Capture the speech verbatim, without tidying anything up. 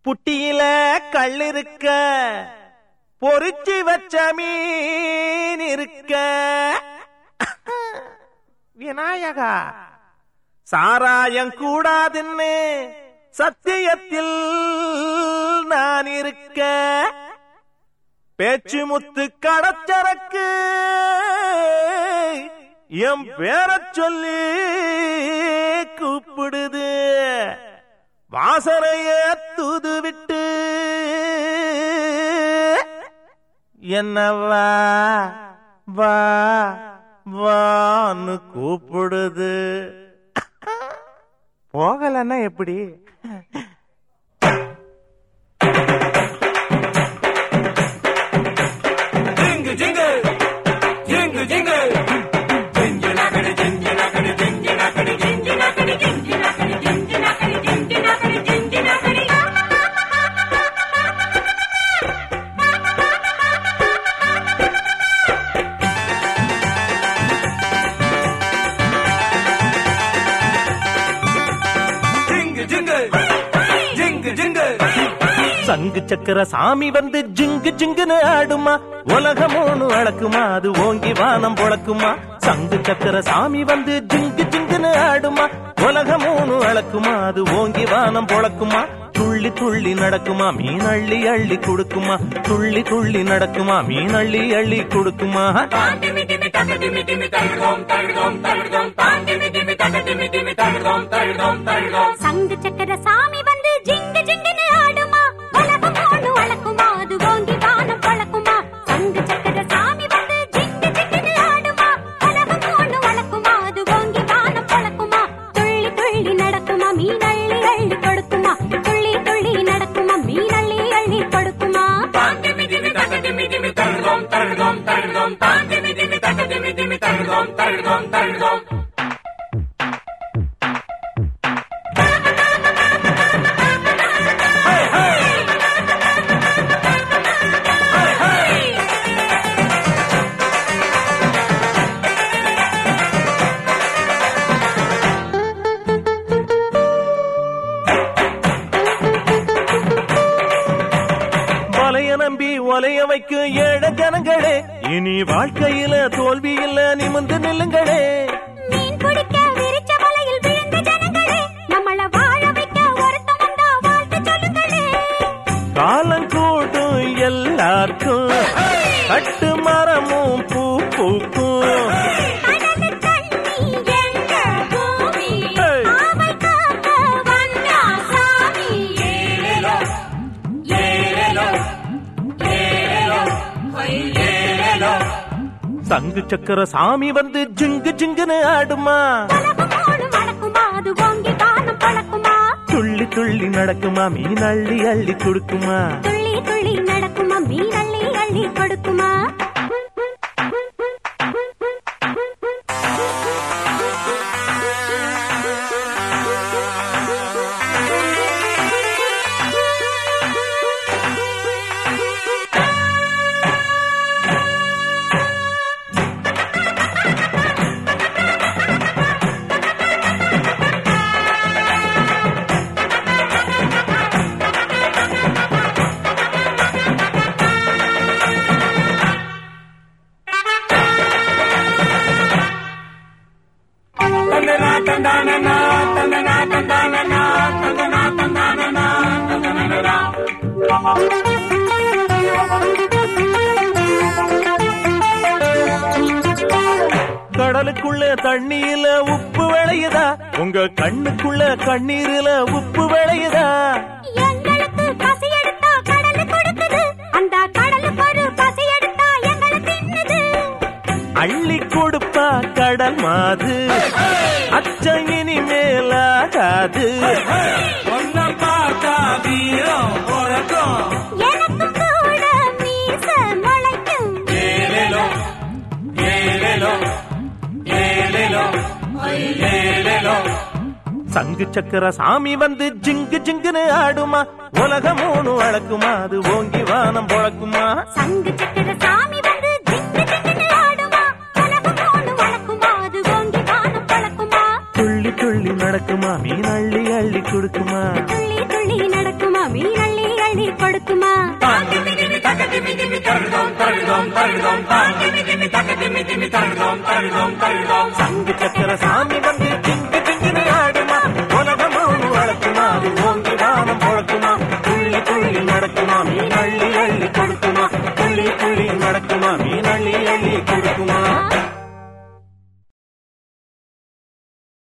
புட்டியில கள்ளிருக்க பொறிச்சி வச்ச மீன் இருக்க விநாயகா சாராயம் கூடாதுன்னு சத்தியத்தில் நான் இருக்க பேச்சு முத்து கடச்சரக்கு எம் பேரச் சொல்லி கூப்பிடுது வாசனைய தூது விட்டு என்னவா வா வான்னு கூப்பிடுது. போகலன்னா எப்படி? ஜிங்கு ஜிங்கு ஜிங்கு ஜிங்கு சங்கு சக்கர சாமி வந்து ஜிங்கு ஜிங்குன்னு ஆடுமா, உலகமோனு அழக்குமா, அது ஓங்கி வானம் பொழக்குமா. சங்கு சக்கர சாமி வந்து ஜிங்கு ஜிங்குன்னு ஆடுமா, உலகமோனு அழக்குமா, அது ஓங்கி வானம் பொழக்குமா. துள்ளி துள்ளி நடக்குமா, மீன் அள்ளி அள்ளி கொடுக்குமா, துள்ளி துள்ளி நடக்குமா, மீன் அள்ளி அள்ளி கொடுக்குமா. சங்கு சக்கர சாமி வந்து ஜிங்கு ஜிங்குன்னு ஆடுமா, உலகமோனு அழக்குமா, அது ஓங்கி வானம் பொழக்குமா. சங்கு சக்கர சாமி வந்து ஜிங்கு ஜிங்குன்னு ஆடுமா, உலகமோனு அழக்குமா, அது ஓங்கி வானம் பொழக்குமா. துள்ளி துள்ளி நடக்குமா, மீன் அள்ளி அள்ளி கொடுக்குமா, துள்ளி துள்ளி நடக்குமா, மீன் அள்ளி அள்ளி கொடுக்குமா. நம்பி ஒலைய வைக்கு ஏழ ஜனங்களே, இனி வாழ்க்கையில தோல்வி இல்ல, நிமிர்ந்து நில்லுங்களே. மீன் பிடிக்க விரிச்ச வலையில் விழுந்த ஜனங்களே, நம்மள வாழ வைக்க ஒருத்தன் வந்தா வாழ்த்து சொல்லுங்களே. காலம் கூட்டும் எல்லாருக்கும் கட்டு மரமும் பூ பூக்கும். சங்கு சக்கர சாமி வந்து ஜிங்கு ஜிங்குன்னு ஆடுமா, துள்ளி துள்ளி நடக்குமா, மீன் அள்ளி அள்ளி கொடுக்குமா, துள்ளி துள்ளி நடக்குமா, மீன் அள்ளி அள்ளி கொடுக்குமா. கடலுக்குள்ள தண்ணீர்ல உப்பு விளையுதா, உங்க கண்ணுக்குள்ள கண்ணீர்ல உப்பு விளையுதா. எங்களுக்கு பசி எடுத்தா கடலு கொடுக்குது, அந்த கடலுக்கு ஒரு பசி எடுத்தா எங்களை தின்னுது. அள்ளி கொடுப்பா கடல் மாது, அச்சம் இனி மேலாகாது. எனக்கு கூட மீச முளைக்கும். சங்கு சக்கர சாமி வந்து ஜிங்கு ஜிங்குன்னு ஆடுமா, உலகமோனு அழக்குமா, அது ஓங்கி வானம் பொழக்குமா. சங்கு சக்கர சாமி வந்து ஜிங்கு ஜிங்குன்னு ஆடுமா, உலகமோனு அழக்குமா, அது ஓங்கி வானம் பொழக்குமா. துள்ளி துள்ளி நடக்குமா, மீன் அள்ளி அள்ளி கொடுக்குமா, துள்ளி துள்ளி நடக்குமா, மீன் அள்ளி அள்ளி கொடுக்குமா சங்கு சக்கர சாமி வந்து ஜிங்கு ஜிங்குன்னு ஆடுமா உலகமோனு அளக்குமா அது ஓங்கி வானம் பொழக்குமா துள்ளி துள்ளி நடக்குமா மீன் அள்ளி அள்ளி கொடுக்குமா துள்ளி துள்ளி நடக்குமா மீன் அள்ளி அள்ளி கொடுக்குமா